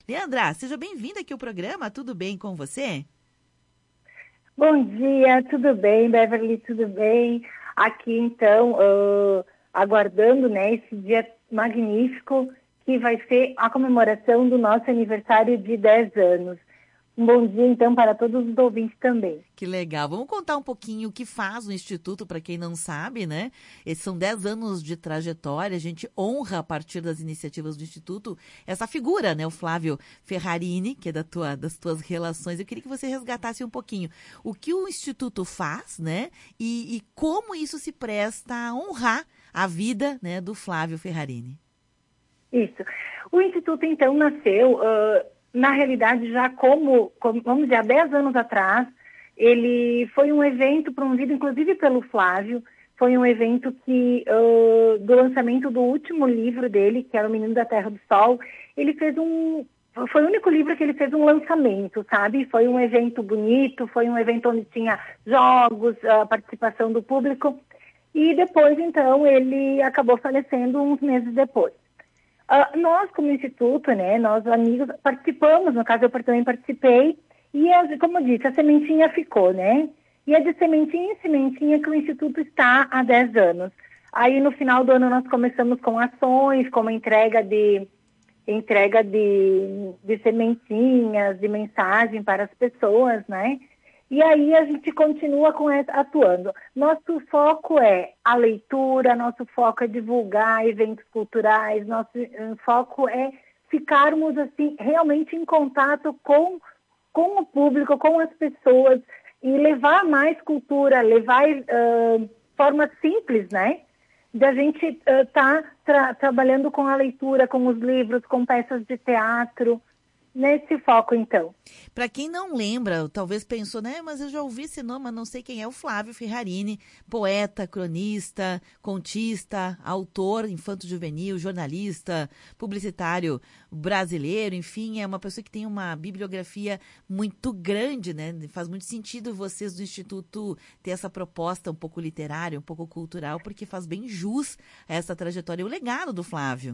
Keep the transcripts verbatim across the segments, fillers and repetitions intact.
Leandra, seja bem-vinda aqui ao programa, tudo bem com você? Bom dia, tudo bem, Beverly, tudo bem? Aqui, então, uh, aguardando, né, esse dia magnífico que vai ser a comemoração do nosso aniversário de dez anos. Um bom dia, então, para todos os ouvintes também. Que legal. Vamos contar um pouquinho o que faz o Instituto, para quem não sabe, né? Esses são dez anos de trajetória, a gente honra, a partir das iniciativas do Instituto, essa figura, né? O Flávio Ferrarini, que é da tua, das tuas relações. Eu queria que você resgatasse um pouquinho o que o Instituto faz, né? E, e como isso se presta a honrar a vida, né, do Flávio Ferrarini. Isso. O Instituto, então, nasceu... Uh... Na realidade, já como, como, vamos dizer, há dez anos atrás, ele foi um evento promovido, inclusive, pelo Flávio. Foi um evento que, uh, do lançamento do último livro dele, que era O Menino da Terra do Sol, ele fez um... Foi o único livro que ele fez um lançamento, sabe? Foi um evento bonito, foi um evento onde tinha jogos, a participação do público. E depois, então, ele acabou falecendo uns meses depois. Uh, nós, como instituto, né, nós amigos, participamos, no caso eu também participei, e a, como eu disse, a sementinha ficou, né? E é de sementinha em sementinha que o instituto está há dez anos. Aí no final do ano nós começamos com ações, como entrega de, entrega de, de sementinhas, de mensagem para as pessoas, né? E aí a gente continua com essa, atuando. Nosso foco é a leitura, nosso foco é divulgar eventos culturais, nosso foco é ficarmos assim realmente em contato com, com o público, com as pessoas e levar mais cultura, levar uh, formas simples, né? Da gente estar uh, tá tra- trabalhando com a leitura, com os livros, com peças de teatro. Nesse foco, então. Para quem não lembra, talvez pensou, né, mas eu já ouvi esse nome, mas não sei quem é, o Flávio Ferrarini, poeta, cronista, contista, autor infanto-juvenil, jornalista, publicitário brasileiro, enfim, é uma pessoa que tem uma bibliografia muito grande, né? Faz muito sentido vocês do Instituto ter essa proposta um pouco literária, um pouco cultural, porque faz bem jus a essa trajetória e o legado do Flávio.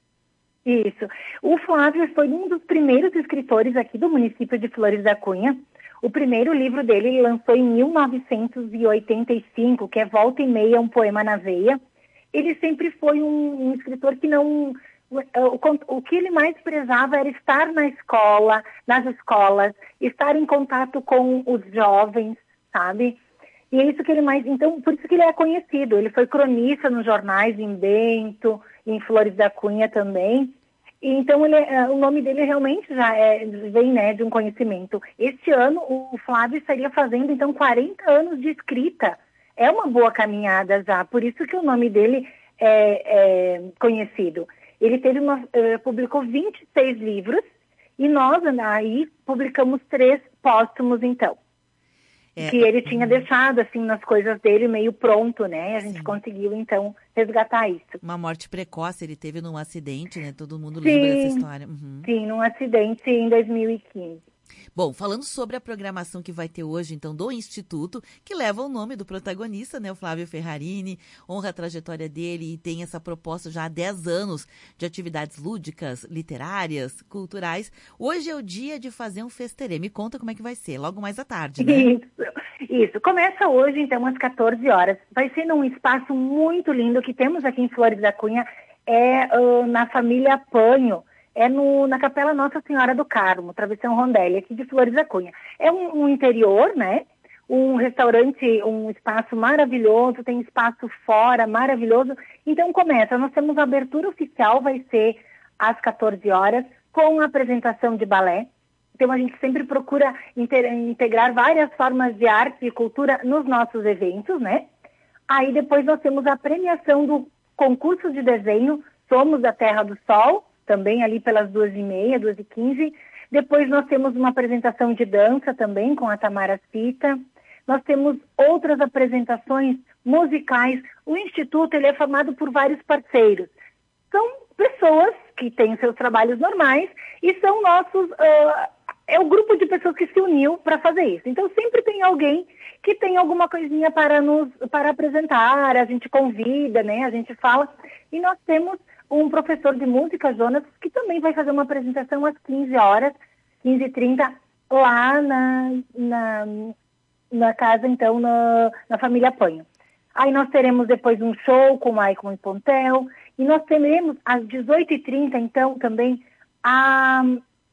Isso. O Flávio foi um dos primeiros escritores aqui do município de Flores da Cunha. O primeiro livro dele ele lançou em mil novecentos e oitenta e cinco, que é Volta e Meia, um poema na veia. Ele sempre foi um, um escritor que não... O, o que ele mais prezava era estar na escola, nas escolas, estar em contato com os jovens, sabe? E é isso que ele mais... Então, por isso que ele é conhecido. Ele foi cronista nos jornais em Bento, em Flores da Cunha também. E, então, ele, o nome dele realmente já é, vem, né, de um conhecimento. Este ano, o Flávio estaria fazendo, então, quarenta anos de escrita. É uma boa caminhada já, por isso que o nome dele é, é conhecido. Ele teve uma, uh, publicou vinte e seis livros e nós aí publicamos três póstumos, então. É, que ele tinha deixado, assim, nas coisas dele meio pronto, né? A gente sim. conseguiu, então, resgatar isso. Uma morte precoce, ele teve num acidente, né? Todo mundo sim, lembra dessa história. Uhum. Sim, num acidente em dois mil e quinze. Bom, falando sobre a programação que vai ter hoje, então, do Instituto, que leva o nome do protagonista, né, o Flávio Ferrarini, honra a trajetória dele e tem essa proposta já há dez anos de atividades lúdicas, literárias, culturais. Hoje é o dia de fazer um festerê. Me conta como é que vai ser, logo mais à tarde, né? Isso, isso. Começa hoje, então, às quatorze horas. Vai ser num espaço muito lindo que temos aqui em Flores da Cunha, é uh, na família Panho. É no, na Capela Nossa Senhora do Carmo, Travessão Rondelli, aqui de Flores da Cunha. É um, um interior, né? Um restaurante, um espaço maravilhoso, tem espaço fora, maravilhoso. Então começa, nós temos a abertura oficial, vai ser às quatorze horas, com a apresentação de balé. Então a gente sempre procura integrar várias formas de arte e cultura nos nossos eventos, né? Aí depois nós temos a premiação do concurso de desenho Somos da Terra do Sol, também ali pelas duas e meia, duas e quinze. Depois nós temos uma apresentação de dança também com a Tamara Cita. Nós temos outras apresentações musicais. O Instituto ele é formado por vários parceiros. São pessoas que têm seus trabalhos normais e são nossos... Uh, é o grupo de pessoas que se uniu para fazer isso. Então sempre tem alguém que tem alguma coisinha para nos para apresentar, a gente convida, né? A gente fala. E nós temos um professor de música, Jonas, que também vai fazer uma apresentação às quinze horas, quinze e trinta, lá na, na, na casa, então, na, na família Panho. Aí nós teremos depois um show com o Maicon e Pontel, e nós teremos às dezoito e trinta, então, também, a,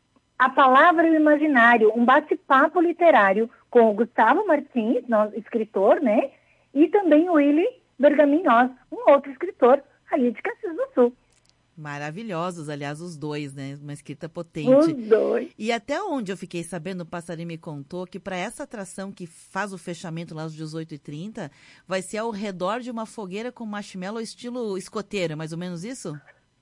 a Palavra e o Imaginário, um bate-papo literário com o Gustavo Martins, nosso escritor, né? E também o Willy Bergaminhoz, um outro escritor ali de Caxias do Sul. Maravilhosos, aliás, os dois, né? Uma escrita potente. Os dois. E até onde eu fiquei sabendo, o Passarinho me contou que para essa atração que faz o fechamento lá às dezoito e trinta, vai ser ao redor de uma fogueira com marshmallow estilo escoteiro, mais ou menos isso?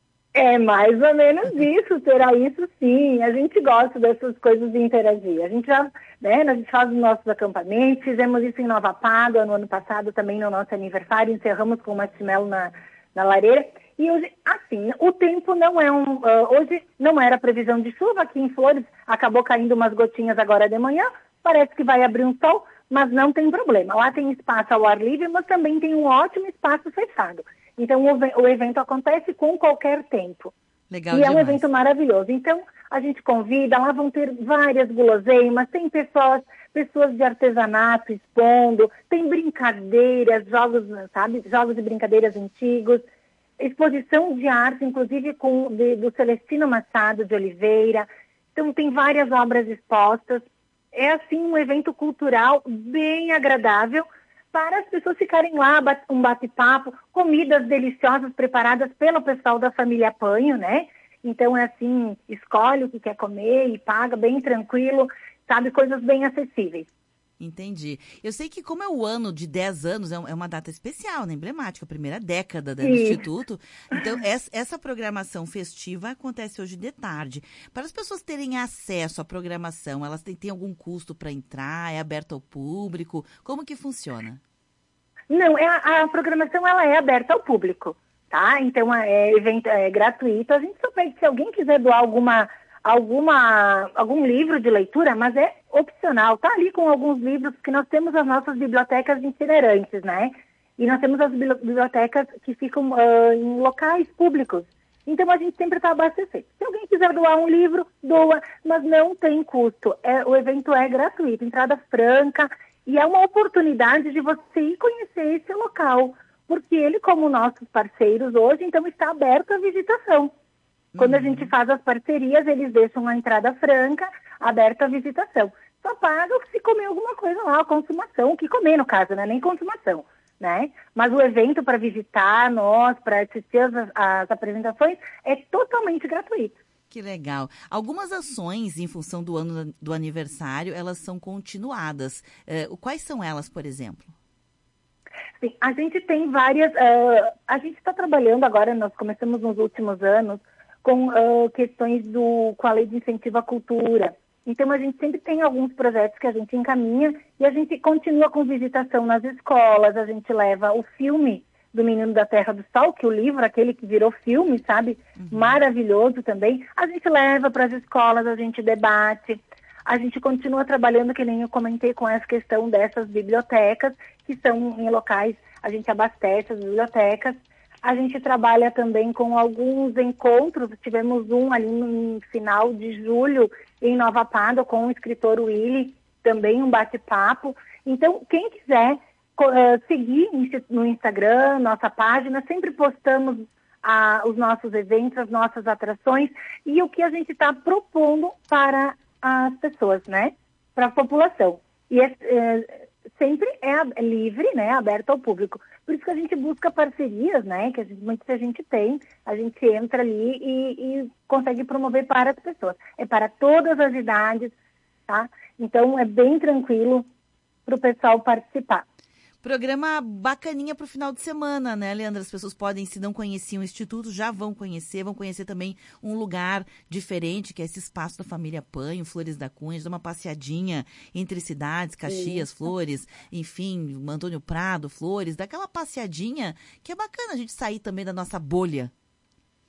É mais ou menos isso, será isso sim. A gente gosta dessas coisas de interagir. A gente já, né, a gente faz os nossos acampamentos, fizemos isso em Nova Pádua, no ano passado também no nosso aniversário, encerramos com o marshmallow na, na lareira. E hoje, assim, o tempo não é um... Uh, hoje não era previsão de chuva aqui em Flores, acabou caindo umas gotinhas agora de manhã, parece que vai abrir um sol, mas não tem problema. Lá tem espaço ao ar livre, mas também tem um ótimo espaço fechado. Então, o, o evento acontece com qualquer tempo. Legal e demais. É um evento maravilhoso. Então, a gente convida, lá vão ter várias guloseimas, tem pessoas, pessoas de artesanato expondo, tem brincadeiras, jogos, sabe, jogos e brincadeiras antigos, exposição de arte, inclusive com, de, do Celestino Machado de Oliveira. Então, tem várias obras expostas. É, assim, um evento cultural bem agradável para as pessoas ficarem lá, um bate-papo, comidas deliciosas preparadas pelo pessoal da família Panho, né? Então, é assim, escolhe o que quer comer e paga bem tranquilo, sabe? Coisas bem acessíveis. Entendi. Eu sei que como é o ano de dez anos, é uma data especial, né? Emblemática, a primeira década do Instituto. Então, essa programação festiva acontece hoje de tarde. Para as pessoas terem acesso à programação, elas têm, têm algum custo para entrar? É aberta ao público? Como que funciona? Não, é, a programação ela é aberta ao público, tá? Então, é, evento, é gratuito. A gente só pede, se alguém quiser doar alguma... Alguma, algum livro de leitura, mas é opcional. Está ali com alguns livros, porque nós temos as nossas bibliotecas itinerantes, né? E nós temos as bibliotecas que ficam uh, em locais públicos. Então, a gente sempre está abastecendo. Se alguém quiser doar um livro, doa, mas não tem custo. É, o evento é gratuito, entrada franca, e é uma oportunidade de você ir conhecer esse local, porque ele, como nossos parceiros hoje, então está aberto à visitação. Quando a gente faz as parcerias, eles deixam a entrada franca, aberta à visitação. Só paga se comer alguma coisa lá, a consumação, o que comer no caso, né? Nem consumação, né? Mas o evento para visitar nós, para assistir as, as apresentações, é totalmente gratuito. Que legal. Algumas ações, em função do ano do aniversário, elas são continuadas. Uh, quais são elas, por exemplo? Sim, a gente tem várias... Uh, a gente está trabalhando agora, nós começamos nos últimos anos, com uh, questões do, com a lei de incentivo à cultura. Então, a gente sempre tem alguns projetos que a gente encaminha e a gente continua com visitação nas escolas, a gente leva o filme do Menino da Terra do Sol, que é o livro, aquele que virou filme, sabe? Uhum. Maravilhoso também. A gente leva para as escolas, a gente debate, a gente continua trabalhando, que nem eu comentei, com essa questão dessas bibliotecas, que são em locais, a gente abastece as bibliotecas. A gente trabalha também com alguns encontros, tivemos um ali no final de julho em Nova Pádua com o escritor Willy, também um bate-papo. Então, quem quiser uh, seguir no Instagram, nossa página, sempre postamos uh, os nossos eventos, as nossas atrações e o que a gente está propondo para as pessoas, né? Para a população. E é, é, sempre é livre, né? Aberto ao público. Por isso que a gente busca parcerias, né? Que a gente, muita gente tem, a gente entra ali e, e consegue promover para as pessoas. É para todas as idades, tá? Então, é bem tranquilo para o pessoal participar. Programa bacaninha para o final de semana, né, Leandra? As pessoas podem, se não conheciam o Instituto, já vão conhecer, vão conhecer também um lugar diferente, que é esse espaço da família Panho, Flores da Cunha, dar uma passeadinha entre cidades, Caxias, Sim. Flores, enfim, Antônio Prado, Flores, daquela passeadinha que é bacana a gente sair também da nossa bolha.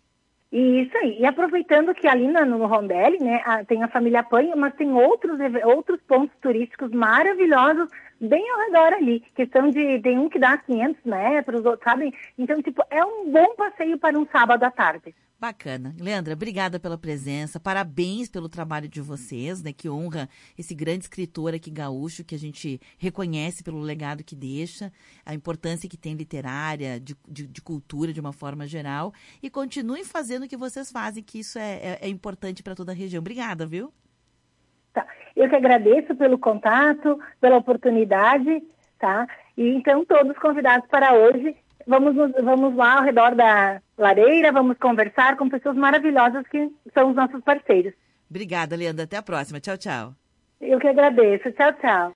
Isso aí. E aproveitando que ali na, no Rondelli, né, a, tem a família Panha, mas tem outros, outros pontos turísticos maravilhosos bem ao redor ali. Questão de, tem um que dá quinhentos metros, outro, sabe? Então, tipo, é um bom passeio para um sábado à tarde. Bacana. Leandra, obrigada pela presença, parabéns pelo trabalho de vocês, né, que honra esse grande escritor aqui gaúcho, que a gente reconhece pelo legado que deixa, a importância que tem literária, de, de, de cultura de uma forma geral, e continuem fazendo o que vocês fazem, que isso é, é, é importante para toda a região. Obrigada, viu? Tá. Eu que agradeço pelo contato, pela oportunidade, tá? E então todos convidados para hoje. Vamos, vamos lá ao redor da lareira, vamos conversar com pessoas maravilhosas que são os nossos parceiros. Obrigada, Leandra. Até a próxima. Tchau, tchau. Eu que agradeço. Tchau, tchau.